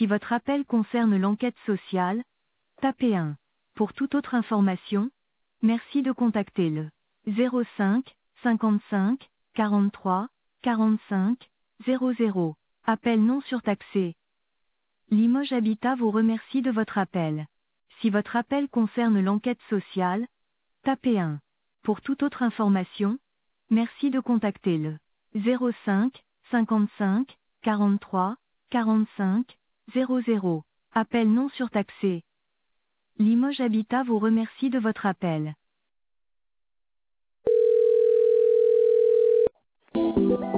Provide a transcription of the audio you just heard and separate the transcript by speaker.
Speaker 1: Si votre appel concerne l'enquête sociale, tapez 1. Pour toute autre information, merci de contacter le 05 55 43 45 00. Appel non surtaxé. Limoges Habitat vous remercie de votre appel. Si votre appel concerne l'enquête sociale, tapez 1. Pour toute autre information, merci de contacter le 05 55 43 45 00. Appel non surtaxé. Limoges Habitat vous remercie de votre appel.